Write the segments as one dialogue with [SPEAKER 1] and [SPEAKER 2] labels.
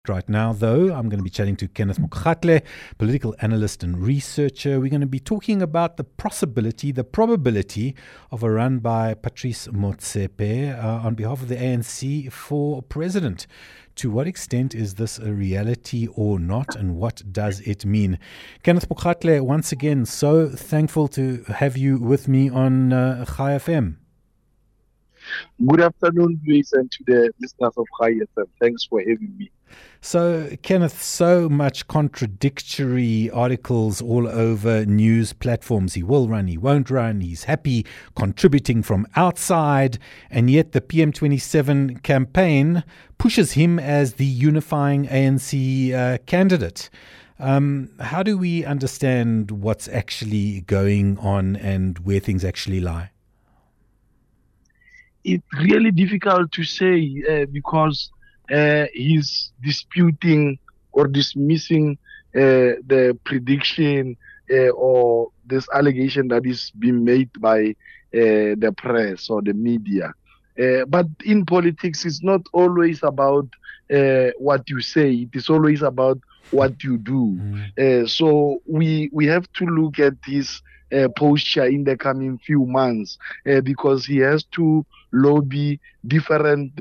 [SPEAKER 1] Right now, though, I'm going to be chatting to Kenneth Mokgatle, political analyst and researcher. We're going to be talking about the possibility, the probability of a run by Patrice Motsepe on behalf of the ANC for president. To what extent is this a reality or not, and what does it mean? Kenneth Mokgatle, once again, so thankful to have you with me on Chai FM.
[SPEAKER 2] Good afternoon, Luis, and to the listeners of Chai FM. Thanks for having me.
[SPEAKER 1] So, Kenneth, so much contradictory articles all over news platforms. He will run, he won't run, he's happy contributing from outside, and yet the PM27 campaign pushes him as the unifying ANC candidate. How do we understand what's actually going on and where things actually lie?
[SPEAKER 2] It's really difficult to say because he's disputing or dismissing the prediction or this allegation that is being made by the press or the media. But in politics, it's not always about what you say. It is always about what you do. So we have to look at his posture in the coming few months because he has to lobby different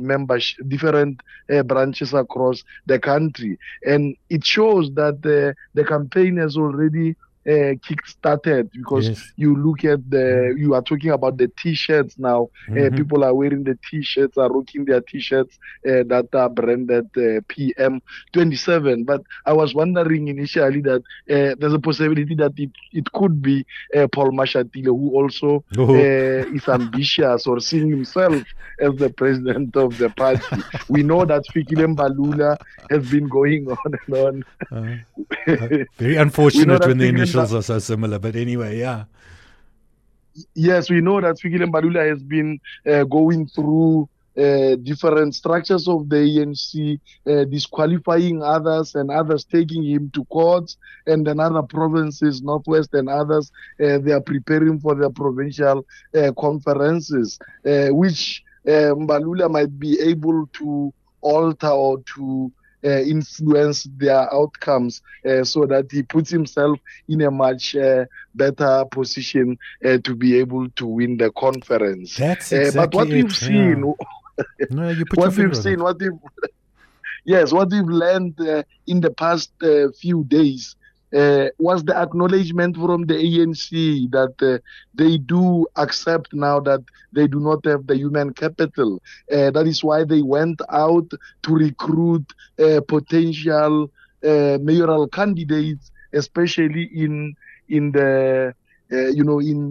[SPEAKER 2] branches across the country, and it shows that the campaign has already kick-started because yes. You look at you are talking about the T-shirts now. People are wearing the T-shirts, are rocking their T-shirts that are branded PM27. But I was wondering initially that there's a possibility that it could be Paul Mashatile, who also is ambitious or seeing himself as the president of the party. We know that Fikile Mbalula has been going on and on.
[SPEAKER 1] Very unfortunate when the initials are so similar, but anyway, yeah.
[SPEAKER 2] Yes, we know that Fikile Mbalula has been going through different structures of the ANC, disqualifying others and others taking him to court, and then other provinces, Northwest and others, they are preparing for their provincial conferences, which Mbalula might be able to alter or to influence their outcomes so that he puts himself in a much better position to be able to win the conference.
[SPEAKER 1] That's exactly
[SPEAKER 2] but what we've seen,
[SPEAKER 1] no, you put what we've seen,
[SPEAKER 2] what we've learned in the past few days was the acknowledgement from the ANC that they do accept now that they do not have the human capital. That is why they went out to recruit potential mayoral candidates, especially in the in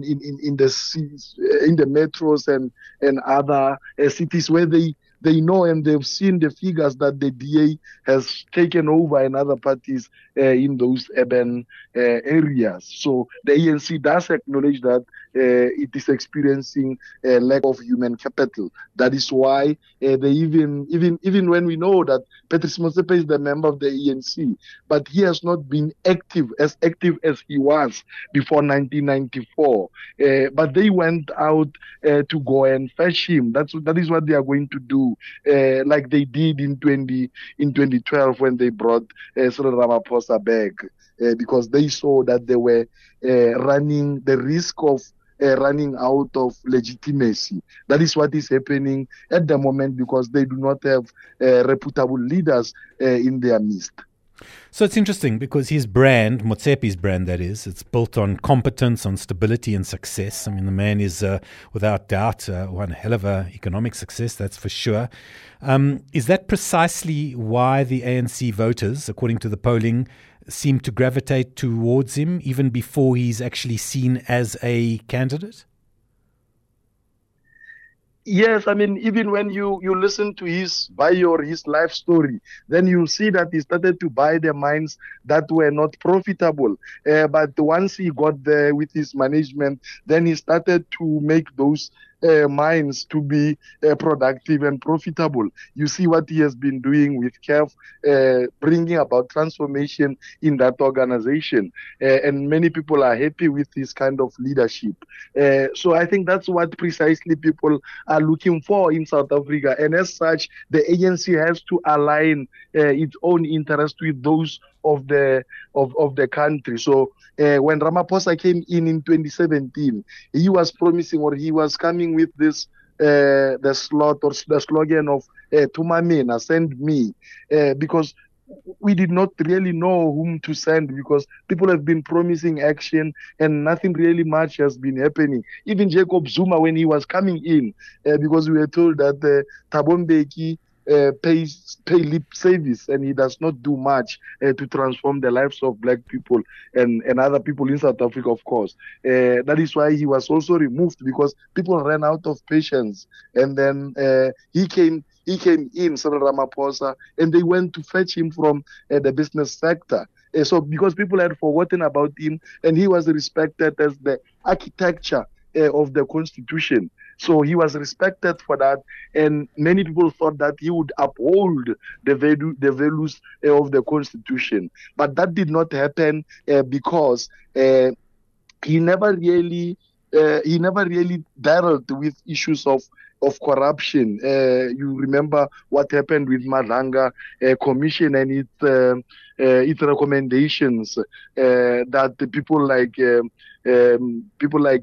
[SPEAKER 2] the metros and other cities where they know and they've seen the figures that the DA has taken over and other parties in those urban areas. So the ANC does acknowledge that it is experiencing a lack of human capital. That is why they even when we know that Patrice Motsepe is the member of the ANC, but he has not been active as he was before 1994. But they went out to go and fetch him. That is what they are going to do, like they did in 2012 when they brought Cyril Ramaphosa back, because they saw that they were running the risk of running out of legitimacy. That is what is happening at the moment because they do not have reputable leaders in their midst.
[SPEAKER 1] So it's interesting because his brand, Motsepe's brand that is, it's built on competence, on stability and success. I mean, the man is without doubt one hell of a economic success, that's for sure. Is that precisely why the ANC voters, according to the polling, seem to gravitate towards him even before he's actually seen as a candidate?
[SPEAKER 2] Yes, I mean, even when you listen to his bio or his life story, then you'll see that he started to buy the mines that were not profitable. But once he got there with his management, then he started to make those minds to be productive and profitable. You see what he has been doing with CAF, bringing about transformation in that organization. And many people are happy with this kind of leadership. So I think that's what precisely people are looking for in South Africa. And as such, the ANC has to align its own interest with those of the country. So when Ramaphosa came in 2017, he was promising, or he was coming with this the slogan of Tumamina, send me, because we did not really know whom to send, because people have been promising action and nothing really much has been happening. Even Jacob Zuma, when he was coming in, because we were told that Thabo Mbeki pay lip service and he does not do much to transform the lives of black people and other people in South Africa, of course. That is why he was also removed, because people ran out of patience. And then he came in, Cyril Ramaphosa, and they went to fetch him from the business sector. So because people had forgotten about him, and he was respected as the architecture of the constitution. So he was respected for that, and many people thought that he would uphold the values of the constitution. But that did not happen because he never really dealt with issues of corruption. You remember what happened with Madlanga Commission and its recommendations that the people like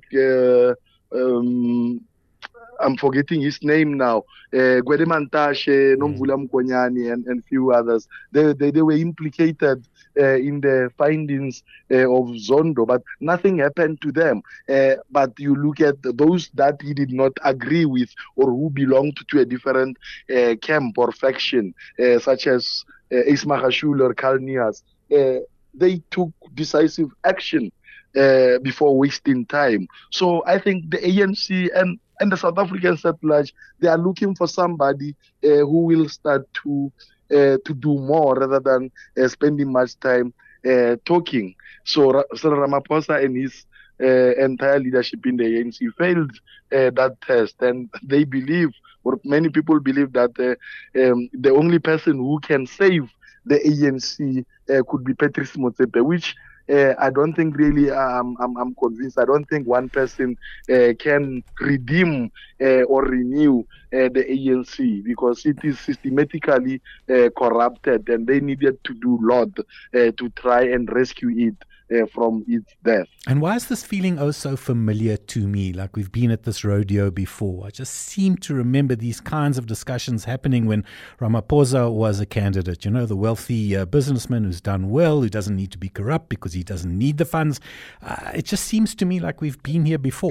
[SPEAKER 2] I'm forgetting his name now, Gwede Mantashe, Nomvula Mkonyani, and few others. They were implicated in the findings of Zondo, but nothing happened to them. But you look at those that he did not agree with, or who belonged to a different camp or faction, such as Ismagashule or Kalnias, they took decisive action before wasting time. So I think the ANC and the South Africans at large, they are looking for somebody who will start to do more rather than spending much time talking. So Cyril Ramaphosa and his entire leadership in the ANC failed that test, and they believe, or many people believe, that the only person who can save the ANC could be Patrice Motsepe, which I don't think really I'm convinced. I don't think one person can redeem or renew the ANC, because it is systematically corrupted, and they needed to do a lot to try and rescue it from its death.
[SPEAKER 1] And why is this feeling so familiar to me? Like we've been at this rodeo before. I just seem to remember these kinds of discussions happening when Ramaphosa was a candidate. You know, the wealthy businessman who's done well, who doesn't need to be corrupt because he doesn't need the funds. It just seems to me like we've been here before.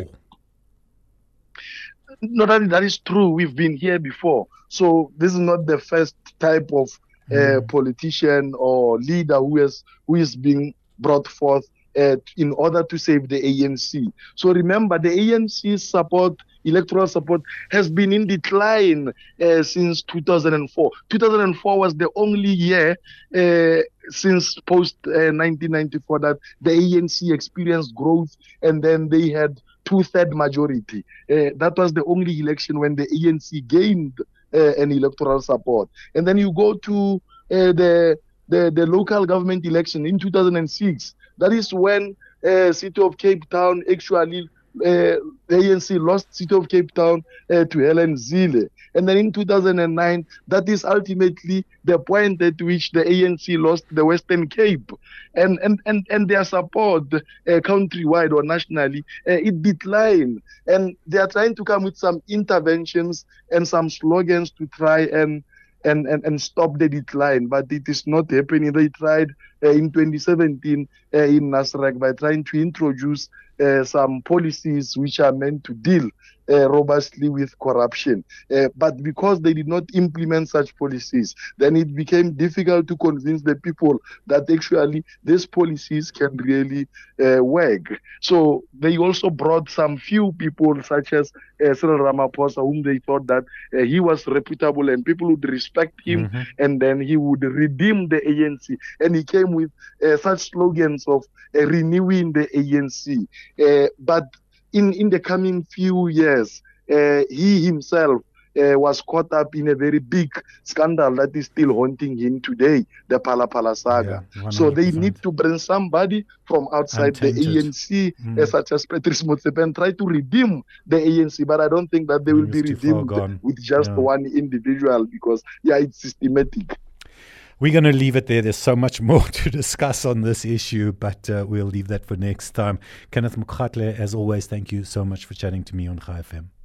[SPEAKER 2] No, that is true. We've been here before. So this is not the first type of politician or leader who is being brought forth in order to save the ANC. So remember, the ANC's electoral support, has been in decline since 2004. 2004 was the only year since post 1994 that the ANC experienced growth, and then they had 2/3 majority. That was the only election when the ANC gained an electoral support. And then you go to the local government election in 2006. That is when City of Cape Town actually, the ANC lost City of Cape Town to Helen Zille. And then in 2009, that is ultimately the point at which the ANC lost the Western Cape. And their support countrywide or nationally, it declined. And they are trying to come with some interventions and some slogans to try and stop the decline, but it is not happening. They tried in 2017 in Nasrec by trying to introduce some policies which are meant to deal robustly with corruption. But because they did not implement such policies, then it became difficult to convince the people that actually these policies can really work. So they also brought some few people such as Cyril Ramaphosa, whom they thought that he was reputable and people would respect him, and then he would redeem the ANC. And he came with such slogans of renewing the ANC. But in the coming few years, he himself was caught up in a very big scandal that is still haunting him today, the Phala Phala saga.
[SPEAKER 1] Yeah,
[SPEAKER 2] so they need to bring somebody from outside
[SPEAKER 1] Untainted.
[SPEAKER 2] the ANC, such as Patrice Motsepe, and try to redeem the ANC. But I don't think that they will be redeemed with just one individual, because, it's systematic.
[SPEAKER 1] We're going to leave it there. There's so much more to discuss on this issue, but we'll leave that for next time. Kenneth Mokgatle, as always, thank you so much for chatting to me on Chai FM.